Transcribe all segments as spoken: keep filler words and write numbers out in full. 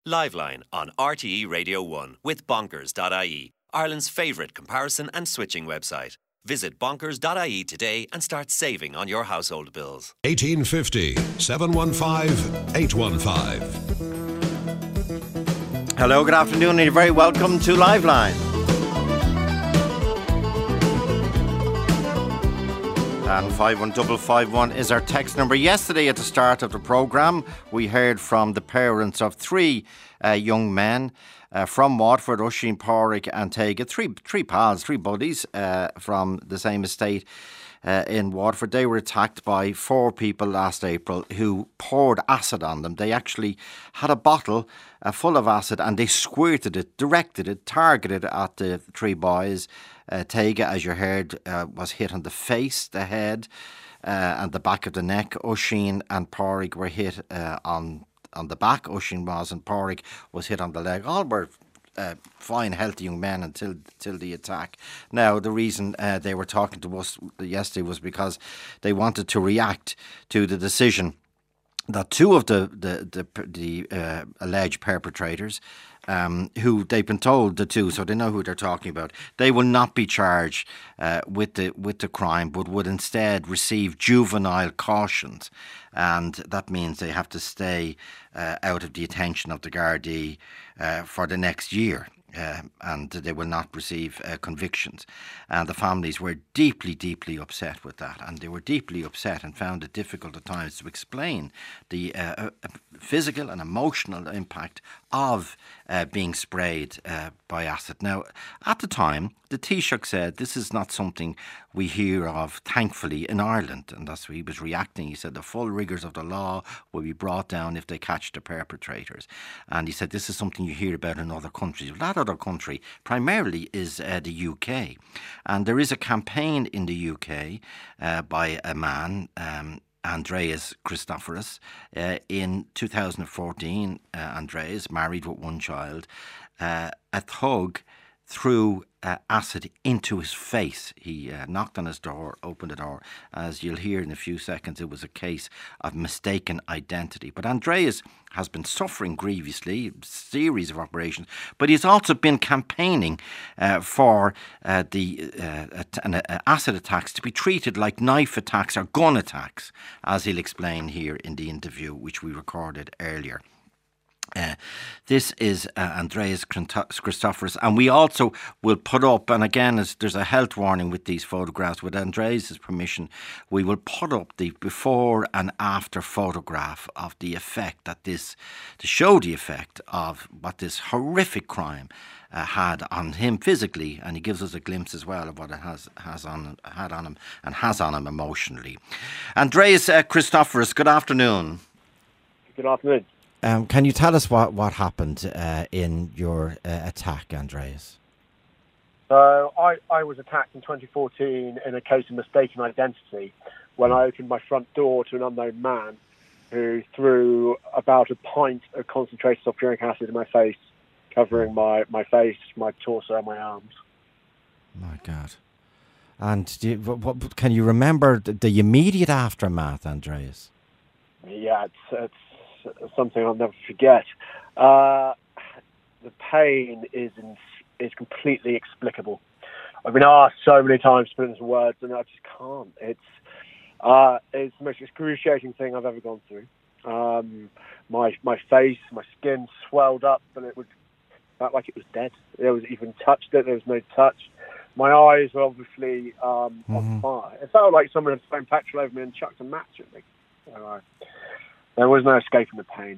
Liveline on R T E Radio one with bonkers dot I E, Ireland's favourite comparison and switching website. Visit bonkers dot I E today and start saving on your household bills. eighteen fifty, seven one five, eight one five. Hello, good afternoon, and you're very welcome to Liveline. And five one five five one is our text number. Yesterday at the start of the programme, we heard from the parents of three uh, young men uh, from Waterford, Oisin, Pádraig and Tega, three, three pals, three buddies uh, from the same estate uh, in Waterford. They were attacked by four people last April who poured acid on them. They actually had a bottle uh, full of acid and they squirted it, directed it, targeted at the three boys. Uh, Tega, as you heard, uh, was hit on the face, the head uh, and the back of the neck. Oisin and Pádraig were hit uh, on on the back. Oisin was, and Pádraig was hit on the leg. All were uh, fine, healthy young men until, until the attack. Now, the reason uh, they were talking to us yesterday was because they wanted to react to the decision that two of the the the, the uh, alleged perpetrators, um, who they've been told the two, so they know who they're talking about, they will not be charged uh, with the with the crime, but would instead receive juvenile cautions, and that means they have to stay uh, out of the attention of the Gardaí uh, for the next year. Uh, and they will not receive uh, convictions. And the families were deeply, deeply upset with that. And they were deeply upset and found it difficult at times to explain the uh, uh, physical and emotional impact of uh, being sprayed uh, by acid. Now, at the time, the Taoiseach said this is not something we hear of, thankfully, in Ireland. And that's why he was reacting. He said the full rigours of the law will be brought down if they catch the perpetrators. And he said this is something you hear about in other countries. Well, that other country primarily is uh, the U K. And there is a campaign in the U K uh, by a man, um, Andreas Christoforous. Uh, in two thousand fourteen, uh, Andreas, married with one child, uh, a thug threw uh, acid into his face. He uh, knocked on his door, opened the door. As you'll hear in a few seconds, it was a case of mistaken identity. But Andreas has been suffering grievously, a series of operations, but he's also been campaigning uh, for uh, the uh, an, uh, acid attacks to be treated like knife attacks or gun attacks, as he'll explain here in the interview which we recorded earlier. Uh, this is uh, Andreas Christoforous, and we also will put up, and again as there's a health warning with these photographs, with Andreas' permission we will put up the before and after photograph of the effect that this, to show the effect of what this horrific crime uh, had on him physically, and he gives us a glimpse as well of what it has, has on, had on him and has on him emotionally. Andreas uh, Christoforous, good afternoon. Good afternoon. Um, can you tell us what, what happened uh, in your uh, attack, Andreas? So I, I was attacked in twenty fourteen in a case of mistaken identity when I opened my front door to an unknown man who threw about a pint of concentrated sulfuric acid in my face, covering my, my face, my torso and my arms. My God. And do you, what, what, can you remember the, the immediate aftermath, Andreas? Yeah, it's... it's something I'll never forget. Uh, the pain is in, is completely explicable. I've been asked so many times to put it into words, and I just can't. It's uh, it's the most excruciating thing I've ever gone through. Um, my my face, my skin swelled up, and it was felt like it was dead. There was even touched it. There was no touch. My eyes were obviously um, mm-hmm. on fire. It felt like someone had thrown petrol over me and chucked a match at me. So, uh, There was no escaping the pain.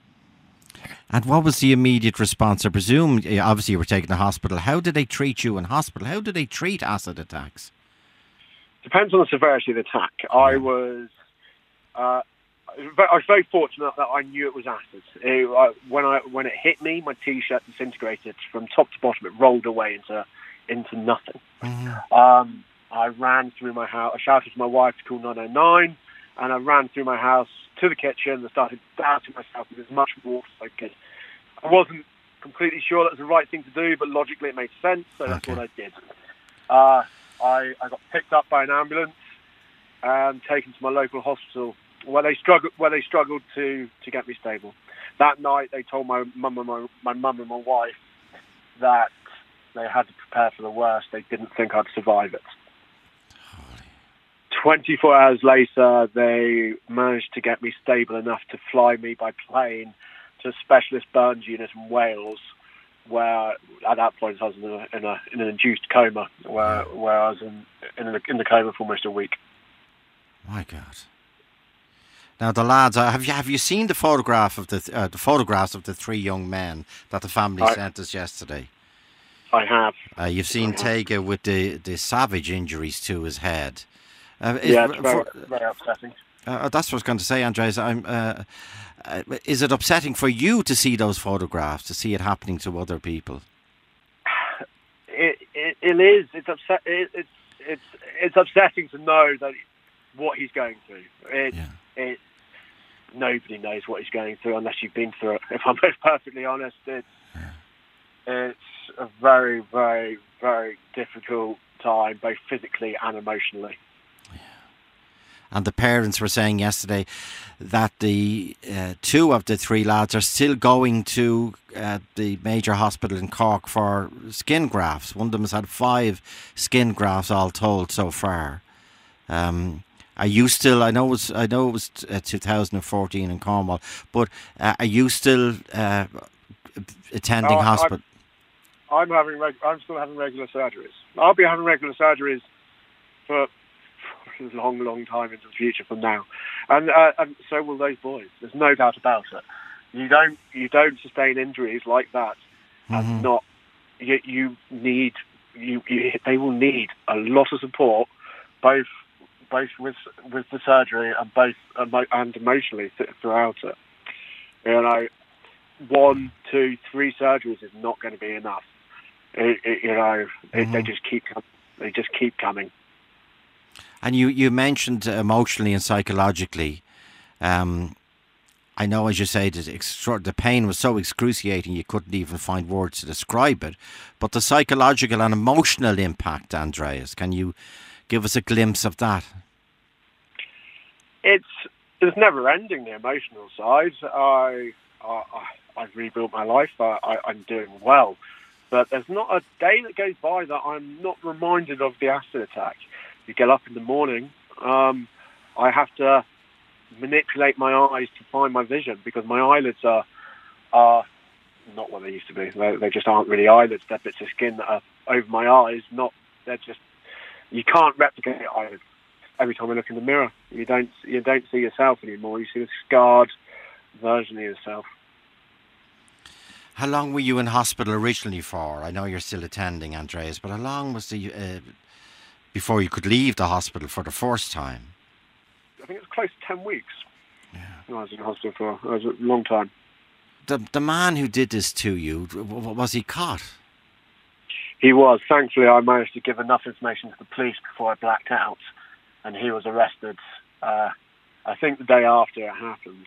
And what was the immediate response? I presume, obviously, you were taken to hospital. How did they treat you in hospital? How did they treat acid attacks? Depends on the severity of the attack. Yeah. I was, uh, I was very fortunate that I knew it was acid. It, uh, when I when it hit me, my T-shirt disintegrated from top to bottom. It rolled away into into nothing. Mm-hmm. Um, I ran through my house. I shouted to my wife to call nine one one, and I ran through my house to the kitchen and started dousing myself with as much water as I could. I wasn't completely sure that was the right thing to do, but logically it made sense, so that's okay. what I did. Uh, I, I got picked up by an ambulance and taken to my local hospital, where they struggled, where they struggled to, to get me stable. that night they told my mum and my, my mum and my wife that they had to prepare for the worst. They didn't think I'd survive it. twenty-four hours later, they managed to get me stable enough to fly me by plane to a specialist burns unit in Wales, where at that point I was in, a, in, a, in an induced coma, where where I was in in, a, in the coma for almost a week. My God! Now the lads, uh, have you have you seen the photograph of the uh, the photographs of the three young men that the family I, sent us yesterday? I have. Uh, you've seen Tega with the, the savage injuries to his head. Uh, yeah, it's very, for, very upsetting. Uh, that's what I was going to say, Andreas. I'm. Uh, uh, is it upsetting for you to see those photographs, to see it happening to other people? It it, it is. It's upset. It, it's it's it's upsetting to know that what he's going through. It yeah. it nobody knows what he's going through unless you've been through it. If I'm perfectly honest, it's yeah. it's a very very very difficult time, both physically and emotionally. And the parents were saying yesterday that the uh, two of the three lads are still going to uh, the major hospital in Cork for skin grafts. One of them has had five skin grafts all told so far. Um, are you still? I know it was. I know it was uh, two thousand fourteen in Cornwall. But uh, are you still uh, attending no, hospital? I'm, I'm having. Reg- I'm still having regular surgeries. I'll be having regular surgeries for a long, long time into the future from now, and uh, and so will those boys. There's no doubt about it. You don't you don't sustain injuries like that, mm-hmm. and not you, you need you, you they will need a lot of support, both both with with the surgery and both emo- and emotionally th- throughout it. You know, one, two, three surgeries is not going to be enough. It, it, you know, it, mm-hmm. they just keep com- they just keep coming. And you, you mentioned emotionally and psychologically. Um, I know, as you say, that the pain was so excruciating you couldn't even find words to describe it. But the psychological and emotional impact, Andreas, can you give us a glimpse of that? It's it's never ending, the emotional side. I, I I've rebuilt my life. I, I, I'm doing well, but there's not a day that goes by that I'm not reminded of the acid attack. You get up in the morning, um, I have to manipulate my eyes to find my vision because my eyelids are are not what they used to be. They, they just aren't really eyelids. They're bits of skin that are over my eyes. Not they're just you can't replicate eyelids. Every time I look in the mirror, you don't you don't see yourself anymore. You see a scarred version of yourself. How long were you in hospital originally for? I know you're still attending, Andreas, but how long was the uh, before you could leave the hospital for the first time? I think it was close to ten weeks. Yeah. I was in hospital for it was a long time. The the man who did this to you, was he caught? He was. Thankfully, I managed to give enough information to the police before I blacked out, and he was arrested, uh, I think the day after it happened.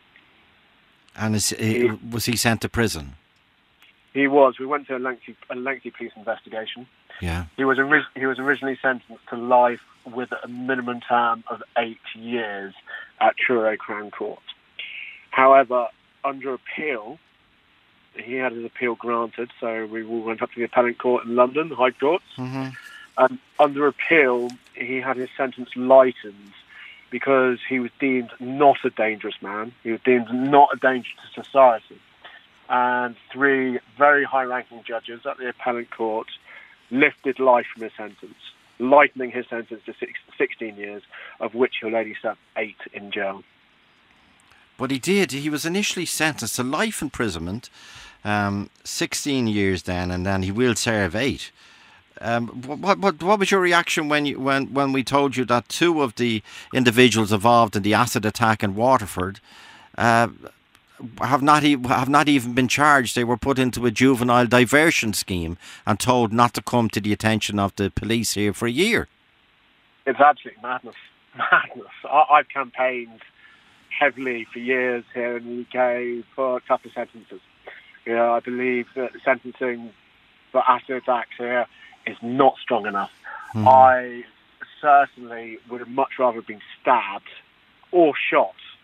And is, he, was he sent to prison? He was. We went to a lengthy, a lengthy police investigation. Yeah. He was ori- he was originally sentenced to life with a minimum term of eight years at Truro Crown Court. However, under appeal, he had his appeal granted, so we all went up to the appellate court in London, the High Court. Mm-hmm. And under appeal, he had his sentence lightened because he was deemed not a dangerous man. He was deemed not a danger to society. And three very high-ranking judges at the appellate court lifted life from his sentence, lightening his sentence to six, sixteen years, of which he'll only serve eight in jail. But he did. He was initially sentenced to life imprisonment, um, sixteen years then, and then he will serve eight. Um, what, what, what was your reaction when you, when when we told you that two of the individuals involved in the acid attack in Waterford uh, have not e- have not even been charged? They were put into a juvenile diversion scheme and told not to come to the attention of the police here for a year. It's absolutely madness. Madness. I, I've campaigned heavily for years here in the U K for tougher sentences. You know, I believe that sentencing for acid attacks here is not strong enough. Mm. I certainly would have much rather been stabbed or shot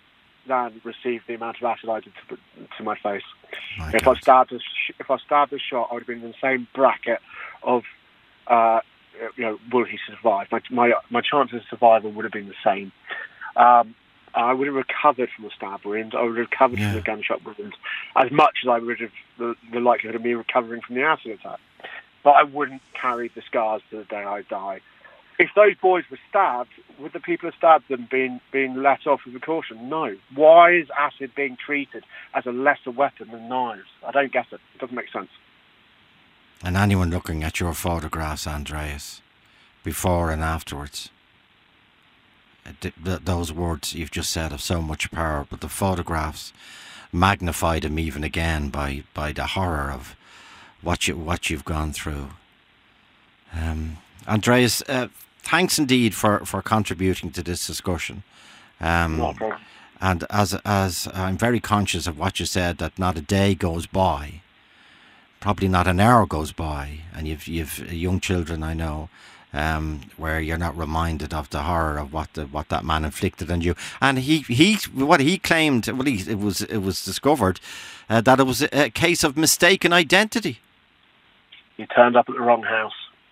than receive the amount of acid I did to, to my face. My if God. I stabbed a, if I stabbed a shot, I would have been in the same bracket of, uh, you know, will he survive? My my my chances of survival would have been the same. Um, I would have recovered from the stab wound. I would have recovered Yeah. from the gunshot wound as much as I would have the, the likelihood of me recovering from the acid attack. But I wouldn't carry the scars to the day I die. If those boys were stabbed, would the people who stabbed them being being let off with a caution? No. Why is acid being treated as a lesser weapon than knives? I don't get it. It doesn't make sense. And anyone looking at your photographs, Andreas, before and afterwards, th- th- those words you've just said have so much power, but the photographs magnified them even again by, by the horror of what you what you've gone through. Um, Andreas, uh, thanks indeed for, for contributing to this discussion. Um, No problem. and as as I'm very conscious of what you said, that not a day goes by, probably not an hour goes by, and you've you've young children, I know, um, where you're not reminded of the horror of what the, what that man inflicted on you. And he he what he claimed, well, he, it was it was discovered uh, that it was a, a case of mistaken identity. You turned up at the wrong house.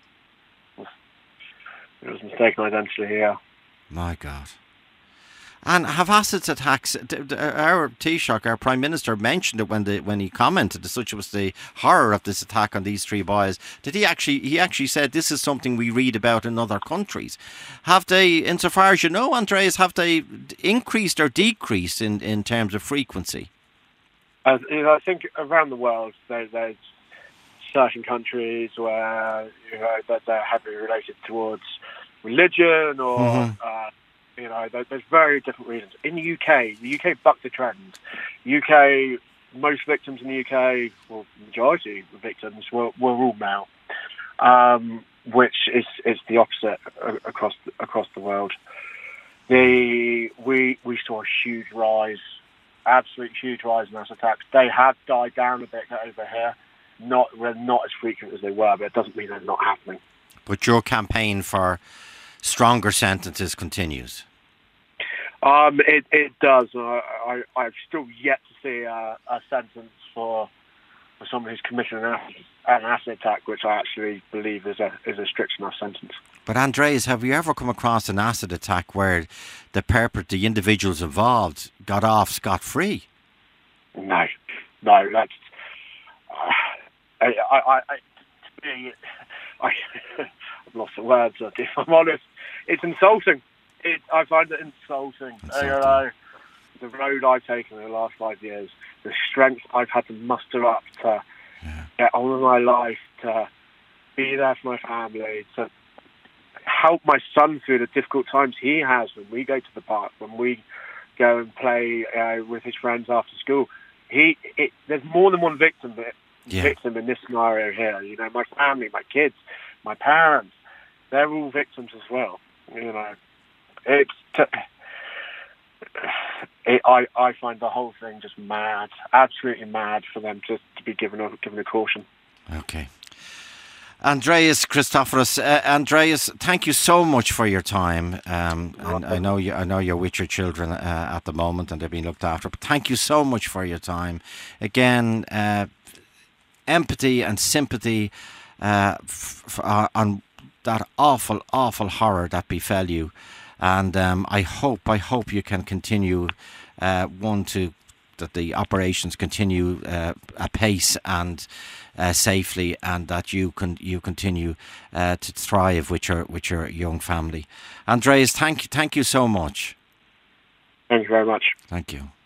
It was mistaken identity here. My God. And have acid attacks, d- d- our Taoiseach, our Prime Minister, mentioned it when the when he commented, such was the horror of this attack on these three boys. Did he actually, he actually said this is something we read about in other countries. Have they, insofar as you know, Andreas, have they increased or decreased in, in terms of frequency? I, you know, I think around the world there, there's certain countries where, you know, that they're heavily related towards religion or... Mhm. Uh, You know, there's very different reasons. In the U K, the U K bucked the trend. U K, most victims in the U K, well, majority of victims were, were all male, um, which is, is the opposite across across the world. The we we saw a huge rise, absolute huge rise in acid attacks. They have died down a bit over here. Not they're not as frequent as they were, but it doesn't mean they're not happening. But your campaign for stronger sentences continues. Um, it, it does. I, I, I've still yet to see a, a sentence for for someone who's committed an acid, an acid attack, which I actually believe is a is a strict enough sentence. But Andreas, have you ever come across an acid attack where the perpet, the individuals involved, got off scot-free? No, no, that's. Uh, I, I, I, I, to me, I, I've lost the words. If I'm honest, it's insulting. It, I find it insulting. Insulting. You know, the road I've taken in the last five years, the strength I've had to muster up to Yeah. get on with my life, to be there for my family, to help my son through the difficult times he has when we go to the park, when we go and play uh, with his friends after school. He, it, there's more than one victim Yeah. victim in this scenario here. You know, my family, my kids, my parents, they're all victims as well. You know, it's t- it, I I find the whole thing just mad, absolutely mad for them to, to be given a given a caution. Okay. Andreas Christoforos, uh, Andreas, thank you so much for your time. Um, and I know you, I know you're with your children uh, at the moment, and they're being looked after. But thank you so much for your time. Again, uh, empathy and sympathy uh, f- f- uh, on that awful, awful horror that befell you. And um, I hope, I hope you can continue, uh, one, to that the operations continue uh, apace and uh, safely, and that you can you continue uh, to thrive with your with your young family. Andreas, thank you, thank you so much. Thank you very much. Thank you.